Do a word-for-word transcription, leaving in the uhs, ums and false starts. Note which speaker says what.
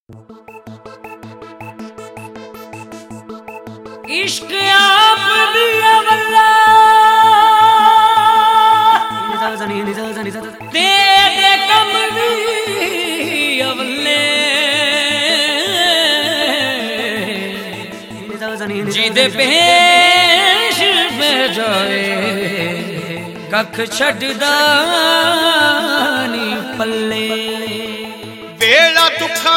Speaker 1: इश्क आप दिया वल्ला तेरे कमली अवले जिदे पेश में जाए कख छड़दा नी पल्ले।